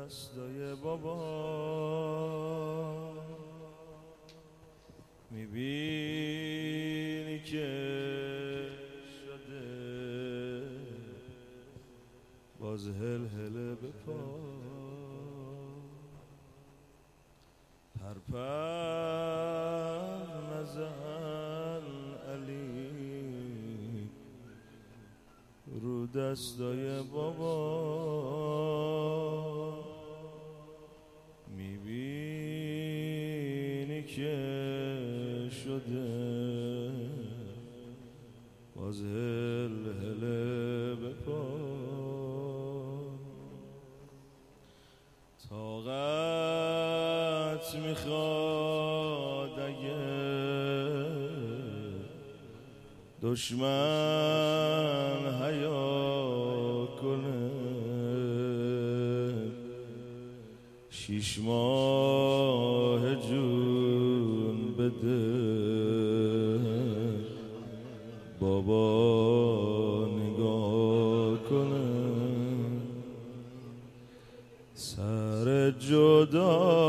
دستای بابا میبینی که شده باز هل به پا پرپر نزن علی رو دستای بابا میبینی که شده باز هل به پا طاقت میخواد اگه دشمن حیا کنه 6 ماه جون بده بابا نگاه کنه سر جدا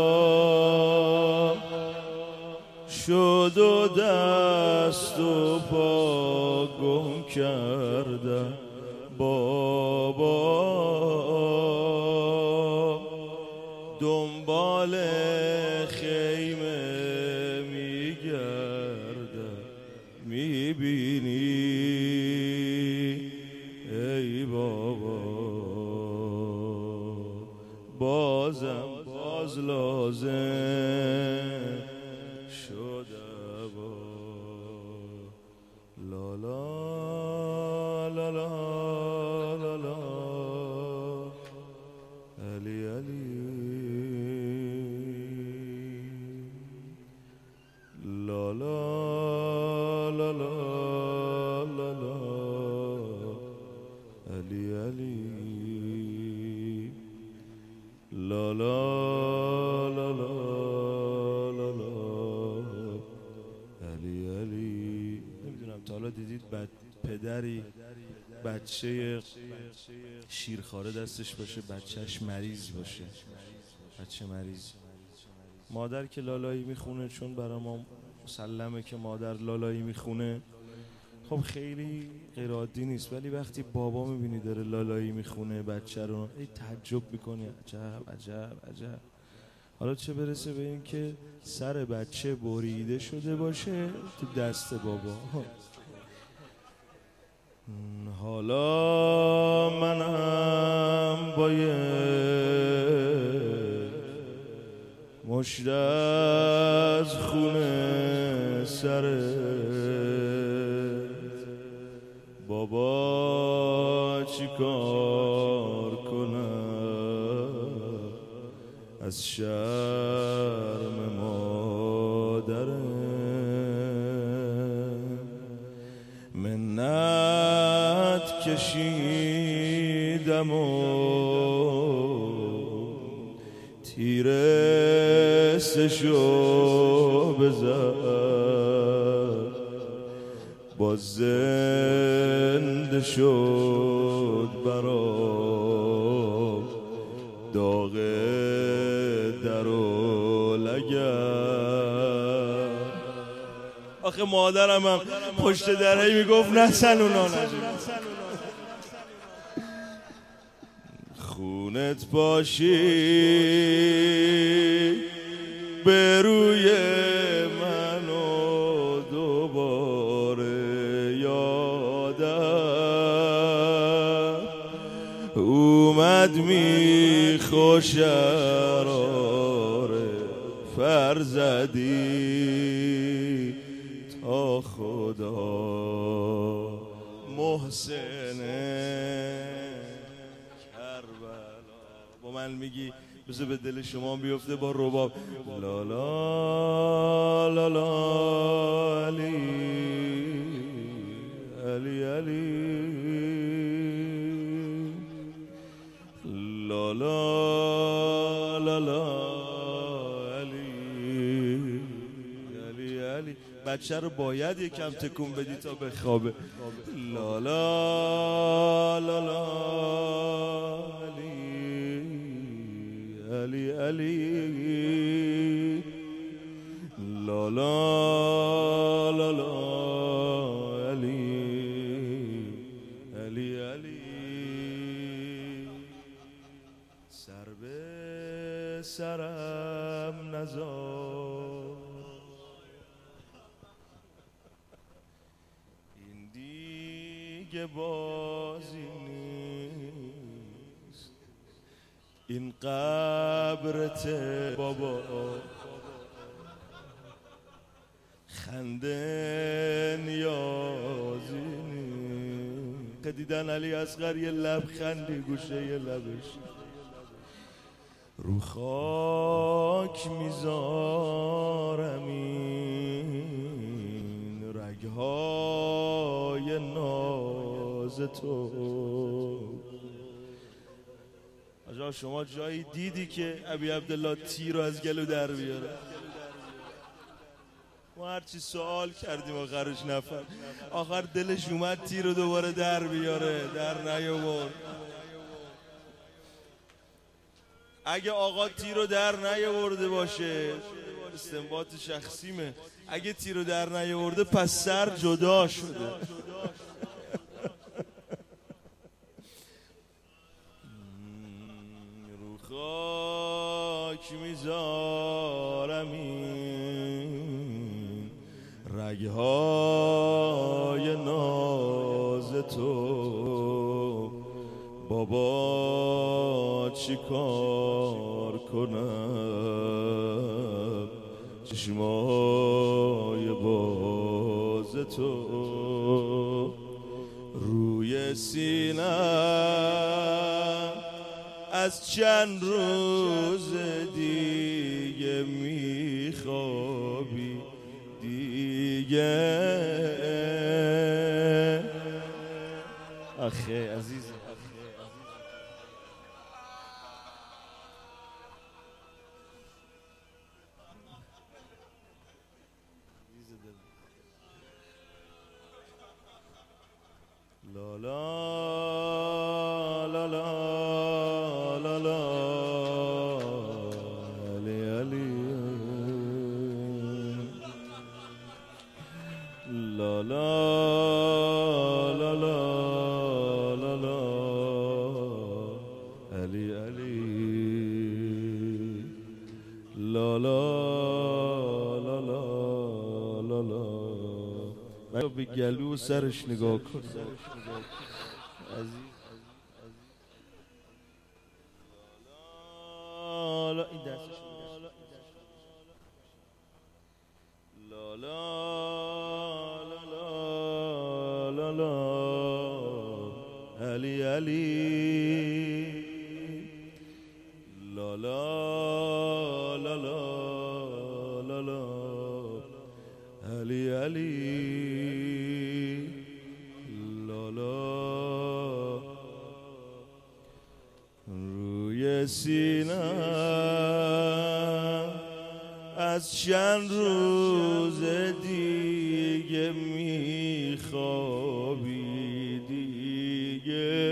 شد و دست و پا گم کرده بابا دنبال خیمه میگرده میبینی ای بابا باز لازم شده با لا لا لا لا لا لا علی علی لا لا لا لا لا لا علی علی لا لا لا لا لا لا علی علی. نمیدونم تا حالا دیدید پدری بچه شیرخواره دستش باشه بچهش مریض باشه بچه مریض مادر که لالایی میخونه چون برای ما مسلمه که مادر لالایی میخونه خب خیلی غیر عادی نیست ولی وقتی بابا میبینی داره لالایی میخونه بچه رو ای تعجب میکنی عجب عجب عجب حالا چه برسه به این که سر بچه بریده شده باشه تو دست بابا حالا منم باید مشت از خونه سرت بابا چی کار کنم از شرم مادرم منت کشیدم و تیره سشو بزد باز زنده شد برام داغ در و لگد آخه مادرم هم پشت درهی میگفت نسن اونا خونت باشی به روی منو دوباره یادم اومد میخوشراره فرزدی تا خدا محسنه با من میگی بذار به دل شما بیفته با رباب لا لا لا لا علی علی علی لا لا لا لا علی علی علی بچه رو باید یکم تکون بدی تا بخوابه لا لا لا لا علی علی علی لا لا لا لا علی علی علی سر به سرم نزار این دیگه بازی نیست این قبرت بابا خنده نیازی نیست که دیدن علی اصغر یه لبخندی گوشه یه لبش رو خاک میذارم این رگهای ناز تو. آجا شما جایی دیدی که ابی عبدالله تیر رو از گلو در بیاره؟ ما هرچی سوال کردیم آخرش نفر آخر دلش اومد تیر رو دوباره در بیاره، در نیاورد. اگه آقا تیر رو در نیاورده باشه استنباط شخصیمه، اگه تیر رو در نیاورده پس سر جدا شده. رو خاک میذارم این رگهای ناز تو. بابا چی کار کنم چشمای باز تو روی سینم از چند روز دیگه میخوابی دیگه. آخه عزیزم لا لا لا لا لا لا علی علی لا لا لا لا لا لا علی علی لا لا لا لا لا لا. به گلو سرش نگاه کن عزیز. لا این دستش لا لا لا لا لا علی علی لا لا لا لا لا علی علی روی سینم از چند روز دیگه میخوابی دیگه.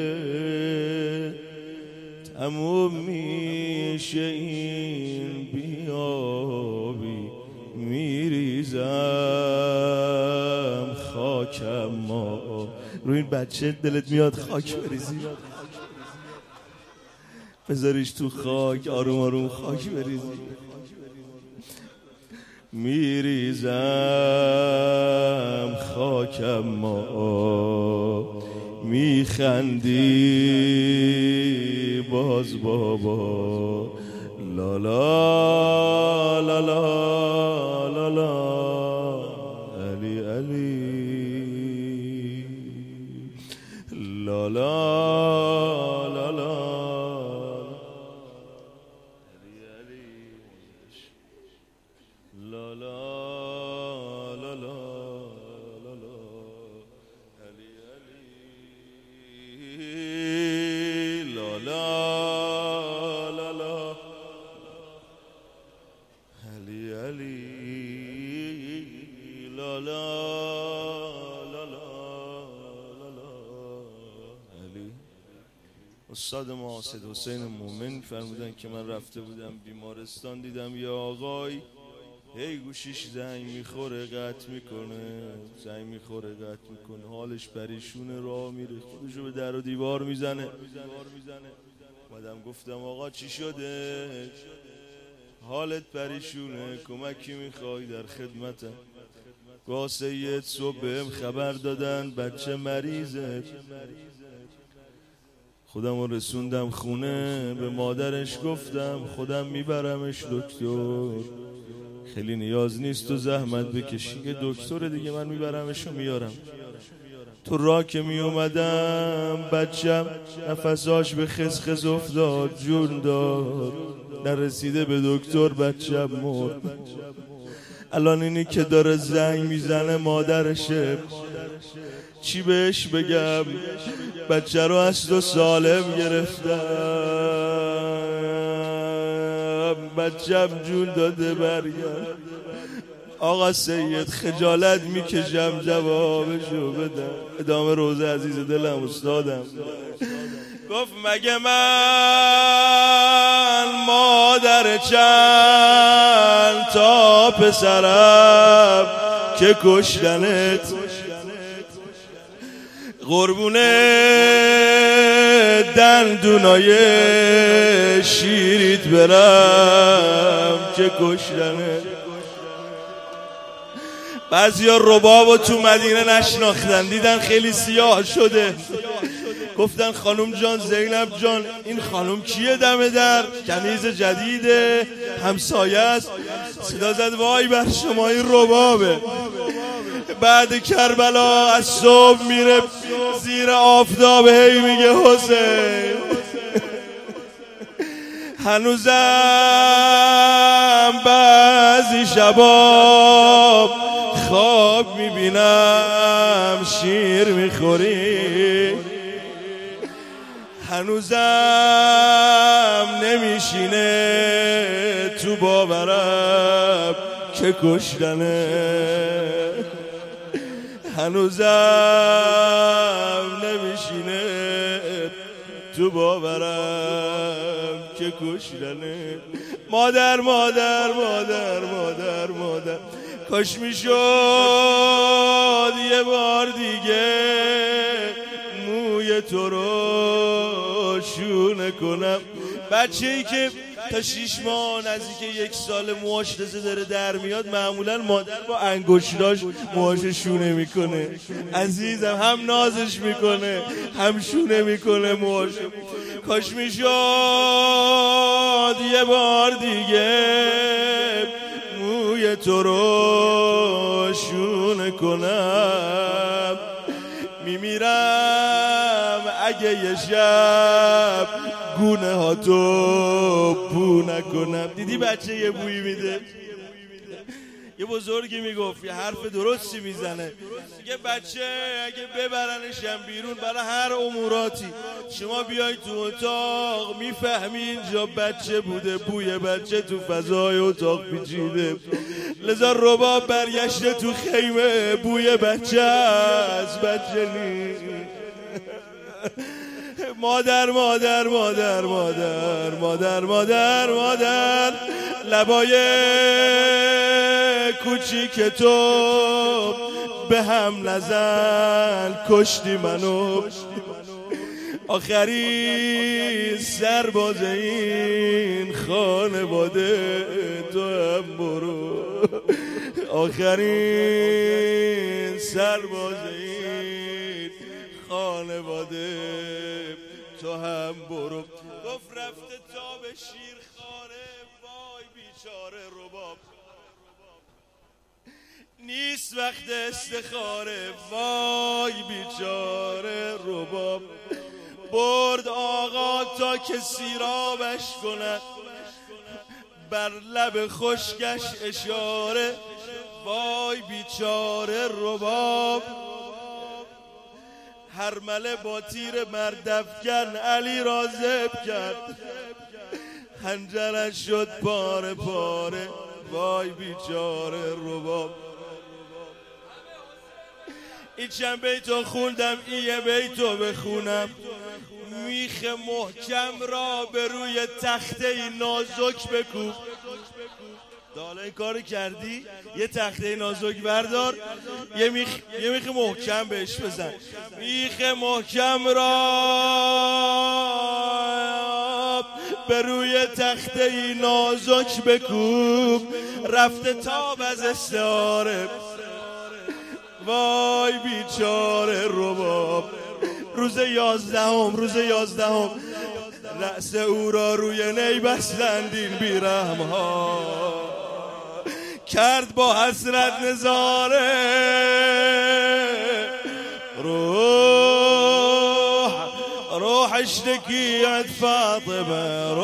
تموم میشه این بیابی میریزم خاکم ما. روی این بچه دلت میاد خاک بریزی؟ بذاریش تو خاک آروم آروم خاک بریزی. میریزم خاکم ما میخندی باز بابا لا لا لا لا لا لا علی علی لا لا لا لا لا لا لا لا لا لا علی علی لا لا لا لا علی علی لا لا لا لا لا لا علی استاد ما سید حسین مومن فرمودن که من رفته بودم بیمارستان، دیدم یه آقای هی گوشیش زنگ میخوره قطع میکنه، زنگ میخوره قطع میکنه، حالش پریشونه، راه میره خودشو به در و دیوار میزنه. اومدم گفتم آقا چی شده؟ حالت پریشونه، کمکی میخوای؟ در خدمتم. گاه سید صبح بهم خبر دادن بچه مریضه. خودم رو رسوندم خونه، به مادرش گفتم خودم میبرمش دکتر، خیلی نیاز نیست تو زحمت بکشی، یه دکتر دیگه من میبرمش و میارم. تو راه که میومدم بچم نفساش به خسخس افتاد، جون داد، نرسیده به دکتر بچم مرد. الان اینی که داره زنگ میزنه مادرشه، چی بهش بگم؟ بچه رو از تو سالم گرفتم، بچم جون داده برگرد. آقا سید خجالت میکشم جوابشو بدم. ادامه روزه عزیز دلم استادم گفت مگه من مادر چند تا پسرم که کشتنت، قربونه دندونای شیریت برم که کشتنت. بعضیا ربابو تو مدینه نشناختن، دیدن خیلی سیاه شده، گفتن خانم جان، زینب جان، این خانم کیه دم در؟ کنیز جدیده، همسایه است. صدا زد وای بر شما این ربابه. بعد کربلا از صبح میره زیر آفتاب هی میگه حسین. هنوزم بعضی شبا خواب میبینم شیر میخوری، هنوزم نمیشینه تو باورم که کشتنه، هنوزم نمیشینه تو باورم که کشتنه. مادر مادر مادر مادر مادر، کاش میشد یه بار دیگه موی تو رو شونه کنم. بچه ای که تا 6 ماه نزدیک 1 سال موهاش تازه داره در میاد، معمولا مادر با انگشتاش موهاش شونه میکنه. عزیزم هم نازش میکنه هم شونه میکنه موهاش. کاش میشد یه بار دیگه موی تو رو شونه کنم. میمیرم اگه یه شب گونه ها تو بو نکنم. دیدی بچه یه بویی میده؟ یه بزرگی میگفت، یه حرف درستی میزنه، میگه بچه اگه ببرنشم بیرون برای هر اموراتی، شما بیای تو اتاق میفهمی اینجا بچه بوده، بوی بچه تو فضای اتاق پیچیده. لذا رباب برگشته تو خیمه، بوی بچه از بچه نیست. مادر مادر مادر مادر مادر مادر مادر، لبای کوچیک تو به هم نزن، کشتی منو. آخری سرباز این خانواده تو هم برو، آخرین سرباز این خانواده تو هم برو. گفت رفته تا به شیرخواره، وای بیچاره رباب، نیست وقت استخاره، وای بیچاره رباب. برد آقا تا که سیرابش کند، بر لب خشکش اشاره، وای بیچاره رباب. هرمله با تیر مردفکن علی را ذبح کرد، خنجرش شد پاره پاره، وای بیچاره رباب. این چند بیتو خوندم، این یه بیتو بخونم. میخ محکم را به روی تخته نازک بکوب. حالا این کارو کردی یه تخته نازک بردار، یه میخ محکم بهش بزن. میخ محکم را به روی تخته نازک بکوب. رفته تاب از استعاره، وای بیچاره رباب. روز 11 رأس او را روی نی بستند این بیرحم ها. کرد با حسرت نظاره، روحش تكيت فاطمة،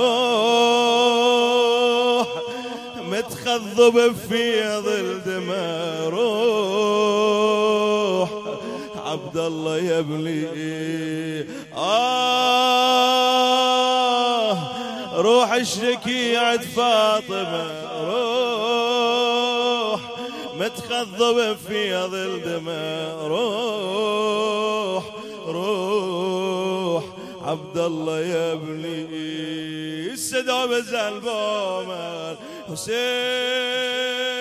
روح متخضب في ظل دمه، روح عبد الله يا ابني روحش تكيت فاطمة، روح متخضب في ظل دمه، روح عبد الله يا ابني. صدا بزن با من حسین.